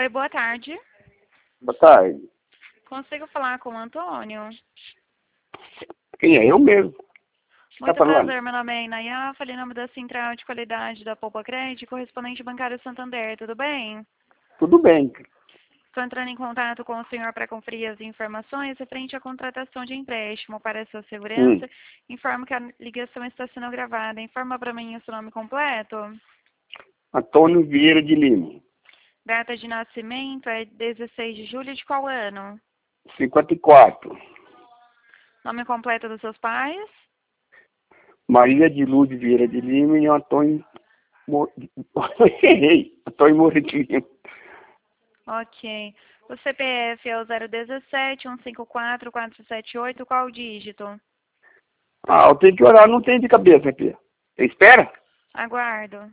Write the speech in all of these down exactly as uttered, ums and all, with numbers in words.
Oi, boa tarde. Boa tarde. Consigo falar com o Antônio? Quem é? Eu mesmo. Você tá Muito falando? prazer, meu nome é Inayá, falei em nome da Central de Qualidade da Poupa Crédito, correspondente bancário Santander, tudo bem? Tudo bem. Estou entrando em contato com o senhor para conferir as informações referente à contratação de empréstimo para a sua Hum. segurança. Informo que a ligação está sendo gravada. Informa para mim o seu nome completo. Antônio Vieira de Lima. Data de nascimento é dezesseis de julho de qual ano? cinquenta e quatro. Nome completo dos seus pais? Maria de Luz Vieira de Lima e Antônio... Mo... Errei. Antônio Moura de Lima. Ok. O C P F é o zero um sete, um cinco quatro, quatro sete oito. Qual o dígito? Ah, eu tenho que orar, não tenho de cabeça aqui. Você espera? Aguardo.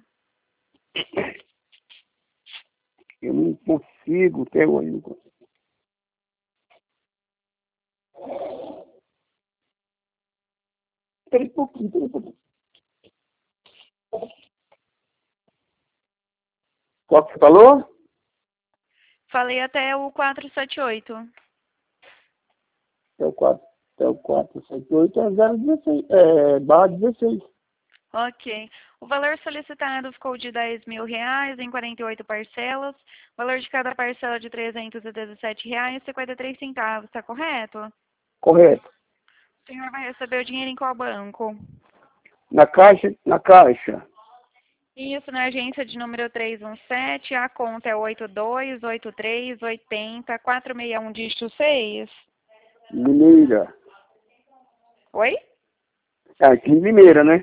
Eu não consigo, até hoje não consigo. Espera um pouquinho, espera um pouquinho. Qual que você falou? Falei até o quatro sete oito. É o quatro, é o quatro sete oito, é zero dezesseis, é barra dezesseis. Ok. O valor solicitado ficou de dez mil reais em quarenta e oito parcelas. O valor de cada parcela de trezentos e dezessete reais e cinquenta e três centavos. Está correto? Correto. O senhor vai receber o dinheiro em qual banco? Na caixa, na caixa. Isso, na agência de número trezentos e dezessete. A conta é oito dois oito três oito zero quatro seis um dígito seis. Limeira. Oi? É, aqui em Limeira, né?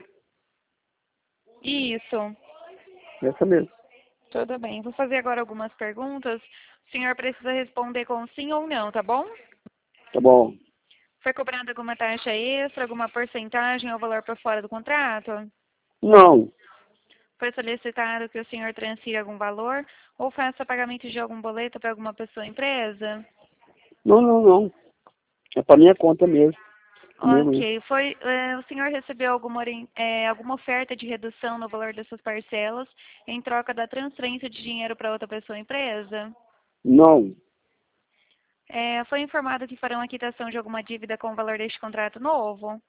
Isso. Essa mesmo. Tudo bem. Vou fazer agora algumas perguntas. O senhor precisa responder com sim ou não, tá bom? Tá bom. Foi cobrada alguma taxa extra, alguma porcentagem ou valor por fora do contrato? Não. Foi solicitado que o senhor transfira algum valor ou faça pagamento de algum boleto para alguma pessoa ou empresa? Não, não, não. É pra minha conta mesmo. Meu mesmo. Ok. Foi, eh, o senhor recebeu alguma, ori- eh, alguma oferta de redução no valor dessas parcelas em troca da transferência de dinheiro para outra pessoa ou empresa? Não. Eh, foi informado que farão a quitação de alguma dívida com o valor deste contrato novo?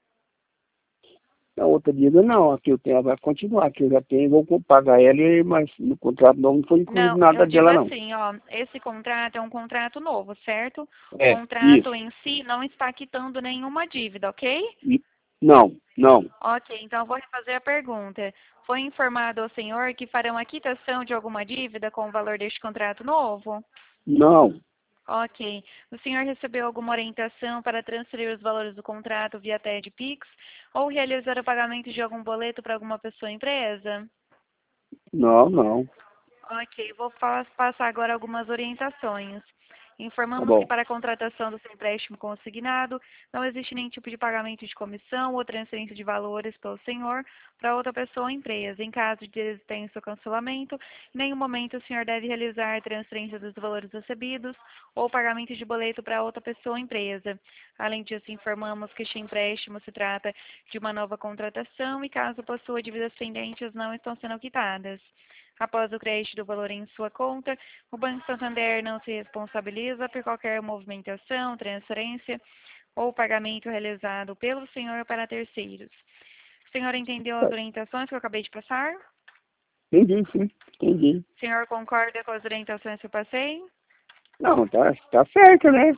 A outra diga não. Aqui eu tenho, vai continuar. Aqui eu já tenho, vou co- pagar ela, e- mas no contrato não foi incluído Não, eu nada digo dela, não. assim, ó, esse contrato é um contrato novo, certo? O É, contrato isso. em si não está quitando nenhuma dívida, ok? E- Não, não. Ok, então eu vou refazer a pergunta. Foi informado ao senhor que farão a quitação de alguma dívida com o valor deste contrato novo? Não. Ok. O senhor recebeu alguma orientação para transferir os valores do contrato via T E D Pix ou realizar o pagamento de algum boleto para alguma pessoa ou empresa? Não, não. Ok, vou pa- passar agora algumas orientações. Tá Informamos que bom. para a contratação do seu empréstimo consignado, não existe nenhum tipo de pagamento de comissão ou transferência de valores pelo senhor para outra pessoa ou empresa. Em caso de desistência ou cancelamento, em nenhum momento o senhor deve realizar transferência dos valores recebidos ou pagamento de boleto para outra pessoa ou empresa. Além disso, informamos que este empréstimo se trata de uma nova contratação e caso possua dívidas pendentes não estão sendo quitadas. Após o crédito do valor em sua conta, o Banco Santander não se responsabiliza por qualquer movimentação, transferência ou pagamento realizado pelo senhor para terceiros. O senhor entendeu as orientações que eu acabei de passar? Entendi, sim. Entendi. O senhor concorda com as orientações que eu passei? Não, tá, tá certo, né?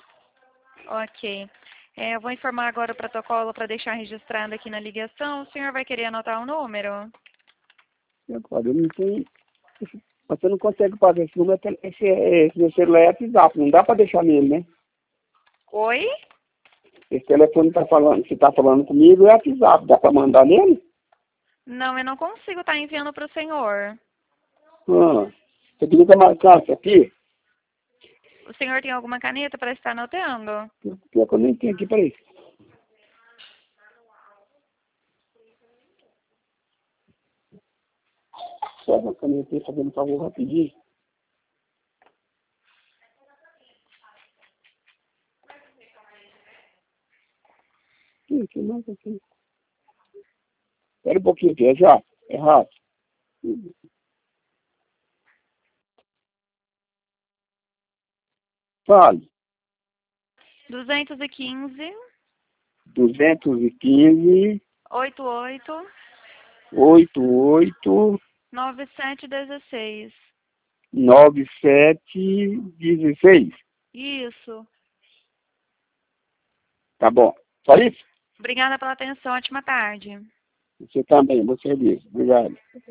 Ok. É, eu vou informar agora o protocolo para deixar registrado aqui na ligação. O senhor vai querer anotar o número? E agora eu não tenho. Você não consegue fazer esse número, esse, esse meu celular é WhatsApp, não dá pra deixar nele, né? Oi? Esse telefone tá falando, que tá falando comigo é WhatsApp, dá pra mandar nele? Não, eu não consigo estar enviando para o senhor. Ah, você queria marcar isso aqui? O senhor tem alguma caneta para estar anotando? Pior que eu nem tenho aqui, peraí. Só uma caneta aí, fazendo um favor rapidinho. Ih, que mais aqui? Espera um pouquinho aqui, é já? É rápido. Fale. duzentos e quinze, duzentos e quinze, oitenta e oito, oitenta e oito, noventa e sete dezesseis. noventa e sete, dezesseis. Isso. Tá bom. Só isso? Obrigada pela atenção. Ótima tarde. Você também, bom serviço. Obrigado.